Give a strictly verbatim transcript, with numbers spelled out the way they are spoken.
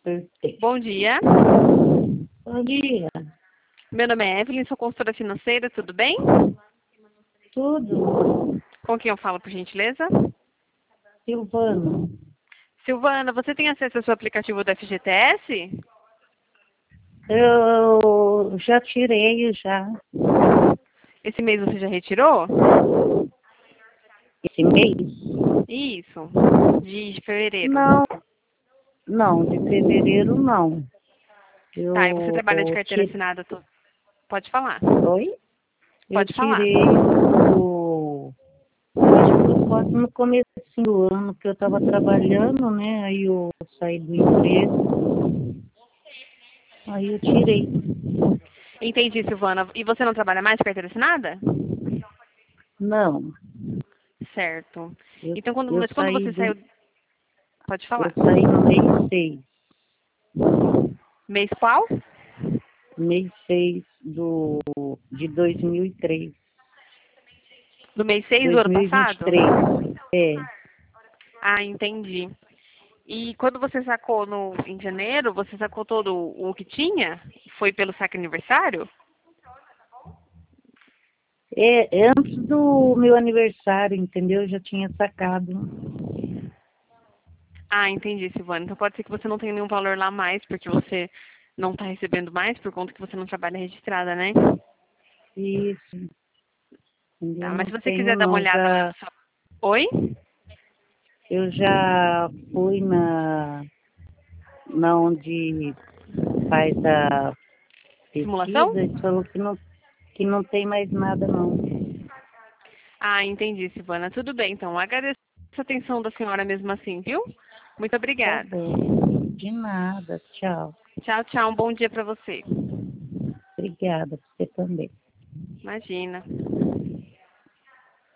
Perfeito. Bom dia. Bom dia. Meu nome é Evelyn, sou consultora financeira, tudo bem? Tudo. Com quem eu falo, por gentileza? Silvana. Silvana, você tem acesso ao seu aplicativo do F G T S? Eu já tirei, já. Esse mês você já retirou? Esse mês? Isso, de fevereiro. Não. Não, de fevereiro não. Tá, e você Eu trabalha de carteira tirei. assinada? Tu... Pode falar. Oi? Eu Pode falar. tirei o. Acho que foi quase no começo do ano que eu estava trabalhando, né? Aí eu saí do emprego. Aí eu tirei. Entendi, Silvana. E você não trabalha mais de carteira assinada? Não. Certo. Eu, Então, quando, eu mas quando saí você do. saiu... Pode Eu falar. saí no mês seis. Mês qual? Mês seis do, de dois mil e três. Do mês seis do ano dois mil e vinte e passado? três. É. Ah, entendi. E quando você sacou no, em janeiro, você sacou todo o que tinha? Foi pelo saque aniversário? É, é antes do meu aniversário, entendeu? Eu já tinha sacado. Ah, entendi, Silvana. Então pode ser que você não tenha nenhum valor lá mais, porque você não está recebendo mais por conta que você não trabalha registrada, né? Isso, entendeu? Tá, mas Não se você tenho quiser dar uma não. olhada lá Já, no seu... Oi? eu já fui na, na onde faz a Simulação? pesquisa e falou que não, que não tem mais nada não. Ah, entendi, Silvana. Tudo bem, então. Agradeço a atenção da senhora mesmo assim, viu? Muito Tá obrigada. bom. De nada. Tchau. Tchau, tchau. Um bom dia para você. Obrigada. Você também. Imagina.